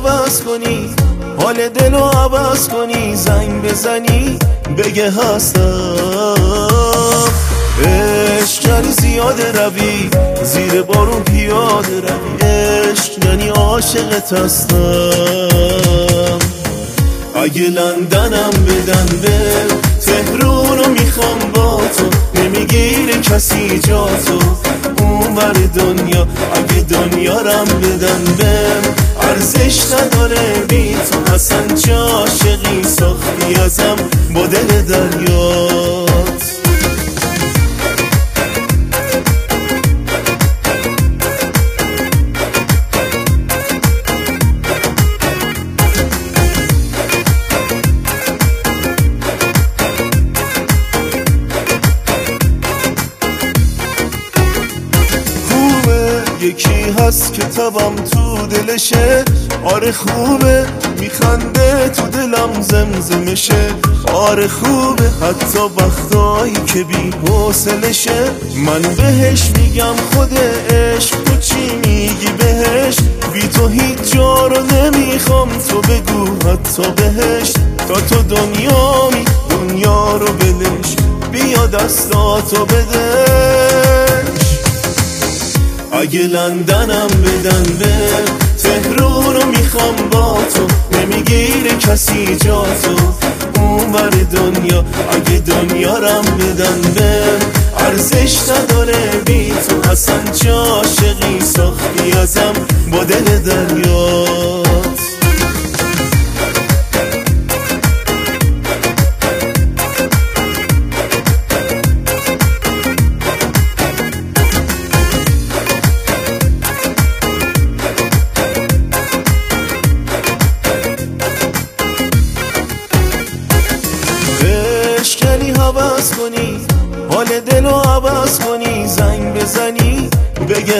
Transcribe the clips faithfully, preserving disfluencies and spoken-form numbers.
عوض کنی، حال دلو عوض کنی، زنگ بزنی بگه هستم. عشق یعنی زیاده روی زیر بارون پیاده روی، عشق یعنی عاشقت هستم. اگه لندنم بدن به تهرونو میخوام با تو، نمیگیره کسی جا تو اونور دنیا. اگه دنیارم بدن بهم ارزش نداره بی تو، اصلا چه عاشقی ساختی ازم با دل دریات. یکی هست که تبم تو دلشه، آره خوبه میخنده تو دلم زمزمشه، آره خوبه حتی وقتایی که بی حوصلشه. من بهش میگم خود عشق، تو چی میگی بهش؟ بی تو هیچ جا رو نمیخوام، تو بگو حتی بهش. تا تو دنیا می دنیا رو بلش، بیا دستاتو بدش. اگه لندنم بدن به تهرونو میخوام با تو، نمیگیره کسی جا تو اونور دنیا. اگه دنیارم بدن بهم ارزش نداره بی تو، اصلا چه عاشقی ساختی ازم با دل دریات. یعنی عوض کنی، حال دلو عوض کنی، زنگ بزنی بگه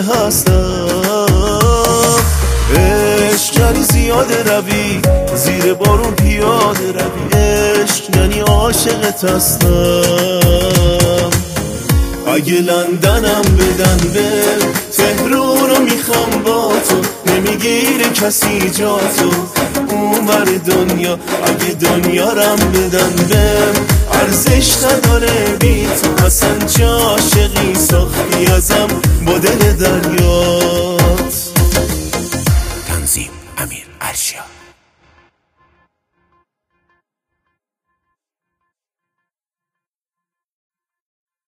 هستم. عشق یعنی زیاده روی زیر بارون پیاده روی، عشق یعنی عاشقت هستم. اگه لندنم بدن به تهرونو میخوام با تو، نمیگیره کسی جا تو اونور دنیا. اگه دنیارم بدن بهم ارزش نداره بی تو، اصلا چه عاشقی ساختی ازم با دل دریات.